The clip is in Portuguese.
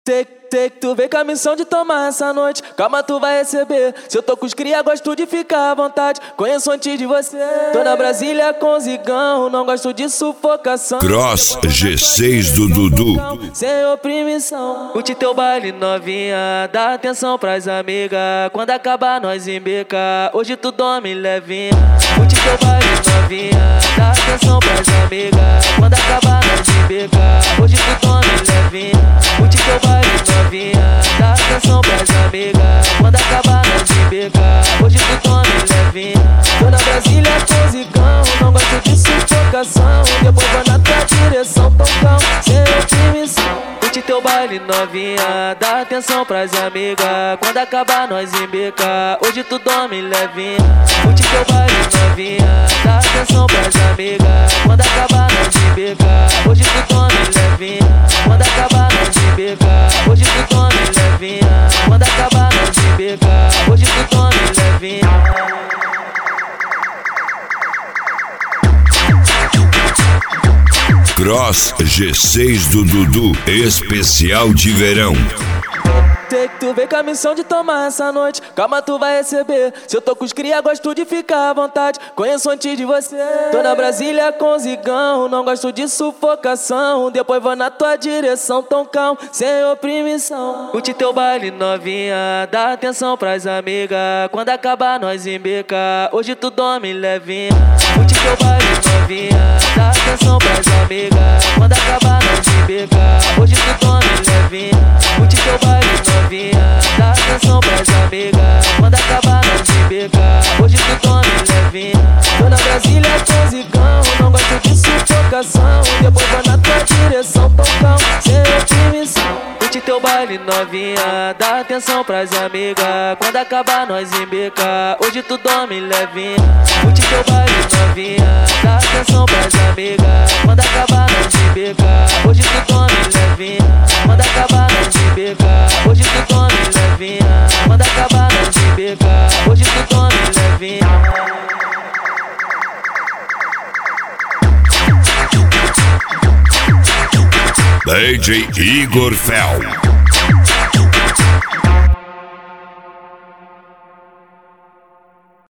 Sei que tu vem com a missão de tomar essa noite. Calma, tu vai receber. Se eu tô com os cria, gosto de ficar à vontade. Conheço antes de você. Tô na Brasília com zigão, não gosto de sufocação. Cross G6 do Dudu. Sem oprimição. Curte teu baile novinha, dá atenção pras amigas. Quando acabar nós embeca, hoje tu dorme levinha. Curte teu baile novinha, dá atenção pras amigas. Quando acabar nós embeca, hoje tu dorme levinha. Curte teu baile novinha, dá atenção pras amigas. Quando acabar nós embeca, hoje tu dorme levinha. Tô na Brasília com zigão, não gosto de sufocação. Depois vou na tua direção, tocão, sem oprimição. Curte teu baile novinha, dá atenção pras amigas. Quando acabar nós embeca, hoje tu dorme levinha. Curte teu baile novinha, dá atenção pras amigas. Quando acabar nós embeca, hoje tu dorme levinha. Quando acabar nós embeca, hoje tu dorme levinha. Quando acabar nós embeca, hoje tu dorme levinha. Cross G6 do Dudu, especial de verão. Sei que tu vem com a missão de tomar essa noite. Calma, tu vai receber. Se eu tô com os cria, gosto de ficar à vontade. Conheço antes de você. Tô na Brasília com zigão, não gosto de sufocação. Depois vou na tua direção, tão calmo, sem oprimição. Curte teu baile novinha, dá atenção pras amigas. Quando acabar nós embeca, hoje tu dorme levinha. Curte teu baile novinha, dá atenção pras amigas. Quando acabar nós embeca, hoje tu dorme levinha. Curte teu baile novinha, dá atenção pras amigas. Quando acabar nós embeca, hoje tu dorme levinha. Tô na Brasília com zigão, não gosto de sufocação. Depois vou na tua direção, tocão, sem oprimição. Curte teu baile novinha, dá atenção pras amigas. Quando acabar nós embeca, hoje tu dorme levinha. Curte teu baile novinha, dá atenção pras amigas. Quando acabar nós embeca, hoje tu dorme levinha. Quando acabar nós embeca, hoje tu dorme levinha. Quando acabar nós embeca, hoje tu dorme levinha. DJ Igor Fel.